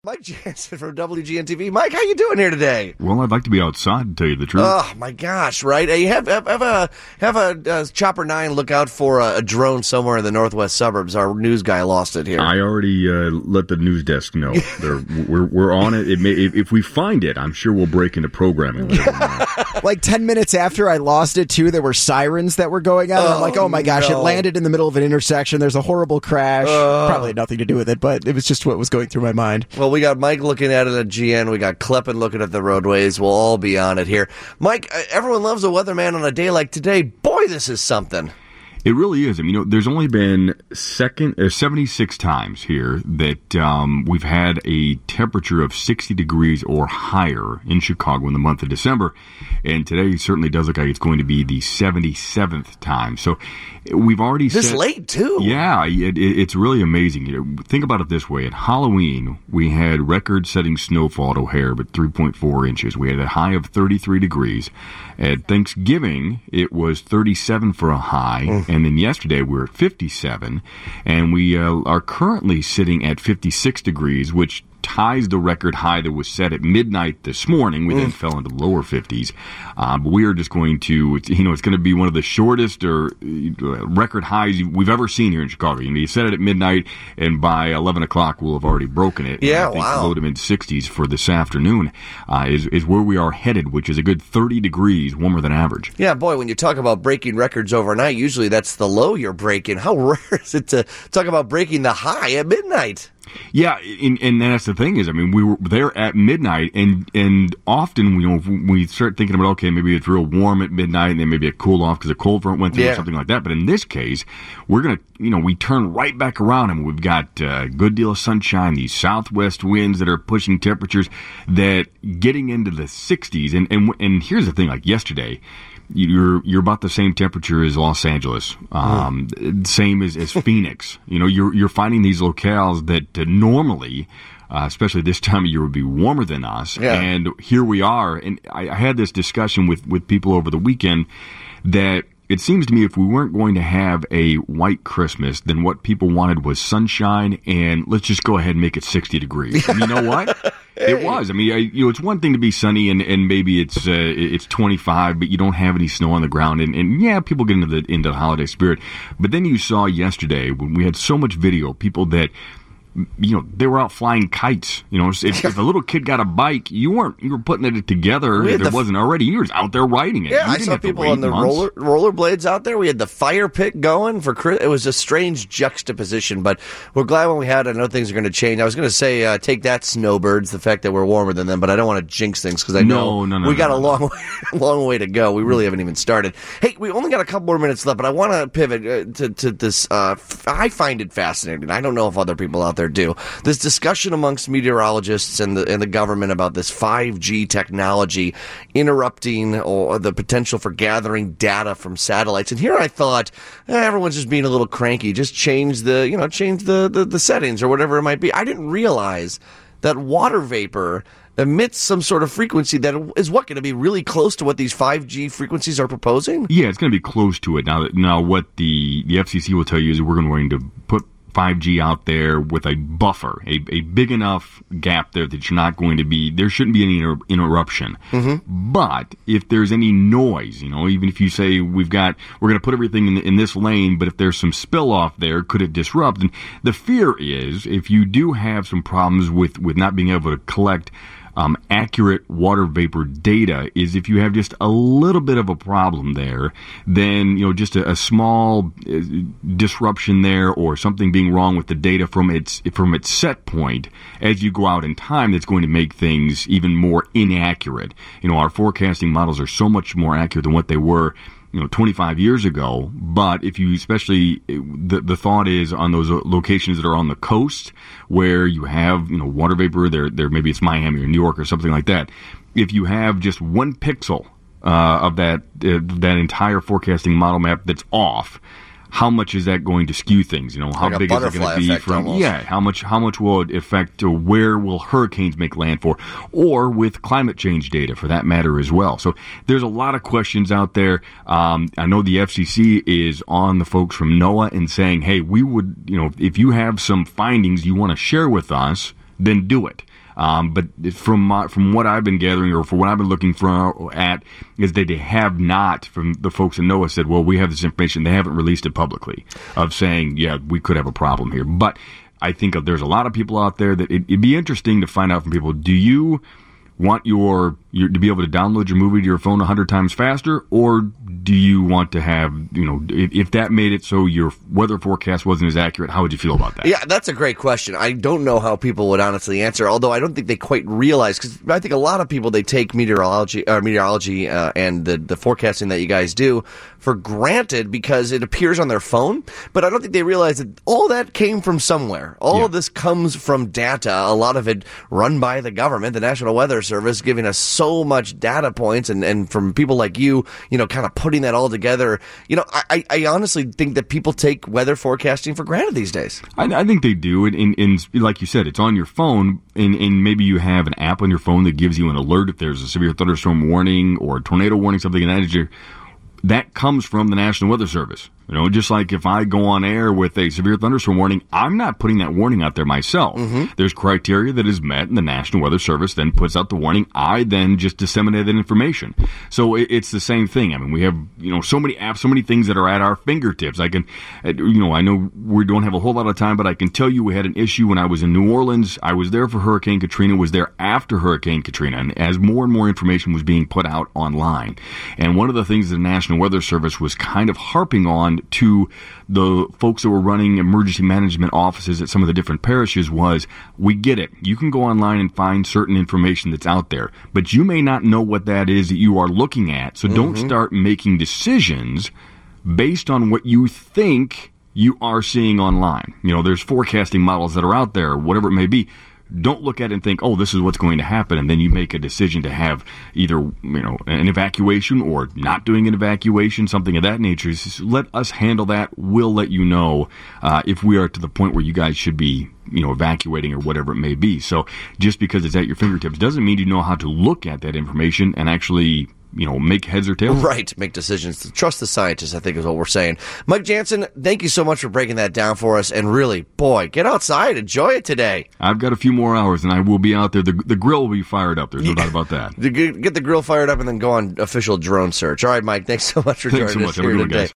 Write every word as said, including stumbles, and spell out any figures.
Mike Jansen from W G N T V. Mike, how you doing here today? Well, I'd like to be outside, to tell you the truth. Oh, my gosh, right? Hey, have, have, have a have a uh, Chopper nine look out for a, a drone somewhere in the northwest suburbs. Our news guy lost it here. I already uh, let the news desk know. we're we're on it. It may, if, if we find it, I'm sure we'll break into programming. Like ten minutes after I lost it, too, there were sirens that were going out. Oh, I'm like, oh, my gosh, no. It landed in the middle of an intersection. There's a horrible crash. Uh, Probably had nothing to do with it, but it was just what was going through my mind. Well, we got Mike looking at it at G N. We got Kleppen looking at the roadways. We'll all be on it here. Mike, everyone loves a weatherman on a day like today. Boy, this is something. It really is. I mean, you know, there's only been second, uh, seventy-six times here that um, we've had a temperature of sixty degrees or higher in Chicago in the month of December. And today certainly does look like it's going to be the seventy-seventh time. So we've already This set, late, too. Yeah, it, it, it's really amazing. You know, think about it this way. At Halloween, we had record-setting snowfall at O'Hare, but three point four inches. We had a high of thirty-three degrees. At Thanksgiving, it was thirty-seven for a high. Mm. And then yesterday, we were at fifty-seven. And we uh, are currently sitting at fifty-six degrees, which ties the record high that was set at midnight this morning. We mm. then fell into the lower fifties. Uh, but we are just going to, you know, it's going to be one of the shortest or uh, record highs we've ever seen here in Chicago. You know, you set it at midnight, and by eleven o'clock, we'll have already broken it. Yeah, and I think wow. low to mid-sixties for this afternoon uh, is, is where we are headed, which is a good thirty degrees warmer than average. Yeah, boy, when you talk about breaking records overnight, usually that's the low you're breaking. How rare is it to talk about breaking the high at midnight? Yeah, and, and that's the thing is, I mean, we were there at midnight, and and often, you know, we start thinking about, okay, maybe it's real warm at midnight, and then maybe it cooled off because a cold front went through yeah. or something like that. But in this case, we're going to, you know, we turn right back around, and we've got a good deal of sunshine, these southwest winds that are pushing temperatures that getting into the sixties. And, and, and here's the thing, like yesterday, You're you're about the same temperature as Los Angeles, um, mm. same as, as Phoenix. You know, you're you're finding these locales that uh, normally, uh, especially this time of year, would be warmer than us. Yeah. And here we are. And I, I had this discussion with, with people over the weekend that it seems to me if we weren't going to have a white Christmas, then what people wanted was sunshine, and let's just go ahead and make it sixty degrees. And you know what? Hey. It was. I mean, I, you know, it's one thing to be sunny and, and maybe it's uh, it's twenty-five, but you don't have any snow on the ground. And, and yeah, people get into the into the holiday spirit. But then you saw yesterday when we had so much video, people that, you know, they were out flying kites. You know, if, if a little kid got a bike, you weren't, you were putting it together if it wasn't already. You were out there riding it. Yeah, you I saw people on the roller rollerblades out there. We had the fire pit going for Chris. It was a strange juxtaposition, but we're glad when we had it. I know things are going to change. I was going to say, uh, take that, snowbirds, the fact that we're warmer than them, but I don't want to jinx things because I know no, no, no, we got no, a no. long, way, long way to go. We really haven't even started. Hey, we only got a couple more minutes left, but I want to pivot uh, to, to this. Uh, f- I find it fascinating. I don't know if other people out there do. This discussion amongst meteorologists and the and the government about this five G technology interrupting or the potential for gathering data from satellites. And here I thought eh, everyone's just being a little cranky. Just change the you know change the, the the settings or whatever it might be. I didn't realize that water vapor emits some sort of frequency that is what going to be really close to what these five G frequencies are proposing. Yeah, it's going to be close to it. Now, now what the the F C C will tell you is we're going to put five G out there with a buffer, a, a big enough gap there that you're not going to be, there shouldn't be any inter- interruption. Mm-hmm. But if there's any noise, you know, even if you say we've got, we're going to put everything in, in this lane, but if there's some spill off there, could it disrupt? And the fear is if you do have some problems with, with not being able to collect Um, accurate water vapor data, is if you have just a little bit of a problem there, then, you know, just a, a small uh, disruption there or something being wrong with the data from its from its set point as you go out in time, that's going to make things even more inaccurate. You know, our forecasting models are so much more accurate than what they were, you know, twenty-five years ago. But if you, especially, the the thought is on those locations that are on the coast where you have, you know, water vapor, there, there maybe it's Miami or New York or something like that. If you have just one pixel uh, of that uh, that entire forecasting model map that's off, how much is that going to skew things? You know, how like big is it going to be from? Almost. Yeah, how much? How much will it affect? Uh, where will hurricanes make landfall? Or with climate change data, for that matter, as well. So there's a lot of questions out there. Um, I know the F C C is on the folks from NOAA and saying, "Hey, we would, you know, if you have some findings you want to share with us, then do it. Um, but from my, from what I've been gathering, or for what I've been looking for at, is that they have not, from the folks at NOAA, said, well, we have this information. They haven't released it publicly of saying, yeah, we could have a problem here. But I think there's a lot of people out there that it, it'd be interesting to find out from people, do you want your, your to be able to download your movie to your phone a hundred times faster, or do you want to have, you know, if, if that made it so your weather forecast wasn't as accurate, how would you feel about that? Yeah, that's a great question. I don't know how people would honestly answer, although I don't think they quite realize, because I think a lot of people, they take meteorology, uh, meteorology uh, and the, the forecasting that you guys do for granted because it appears on their phone, but I don't think they realize that all that came from somewhere. All yeah. of this comes from data, a lot of it run by the government, the National Weather Service, giving us so much data points, and, and from people like you, you know, kind of putting that all together. You know, I, I honestly think that people take weather forecasting for granted these days. I, I think they do. And, and, and like you said, it's on your phone, and, and maybe you have an app on your phone that gives you an alert if there's a severe thunderstorm warning or a tornado warning, something in that nature. That comes from the National Weather Service. You know, just like if I go on air with a severe thunderstorm warning, I'm not putting that warning out there myself. Mm-hmm. There's criteria that is met, and the National Weather Service then puts out the warning. I then just disseminate that information. So it, it's the same thing. I mean, we have, you know, so many apps, so many things that are at our fingertips. I can, you know, I know we don't have a whole lot of time, but I can tell you we had an issue when I was in New Orleans. I was there for Hurricane Katrina, was there after Hurricane Katrina, and as more and more information was being put out online. And one of the things the National Weather Service was kind of harping on to the folks that were running emergency management offices at some of the different parishes was, we get it. You can go online and find certain information that's out there, but you may not know what that is that you are looking at. So mm-hmm. don't start making decisions based on what you think you are seeing online. You know, there's forecasting models that are out there, whatever it may be. Don't look at it and think, oh, this is what's going to happen, and then you make a decision to have either, you know, an evacuation or not doing an evacuation, something of that nature. Just let us handle that. We'll let you know uh, if we are to the point where you guys should be, you know, evacuating or whatever it may be. So just because it's at your fingertips doesn't mean you know how to look at that information and actually, you know, make heads or tails. Right, make decisions. Trust the scientists, I think is what we're saying. Mike Jansen, thank you so much for breaking that down for us. And really, boy, get outside. Enjoy it today. I've got a few more hours, and I will be out there. The, the grill will be fired up. There's no doubt about that. Get the grill fired up and then go on official drone search. All right, Mike, thanks so much for thanks joining so us much. here today.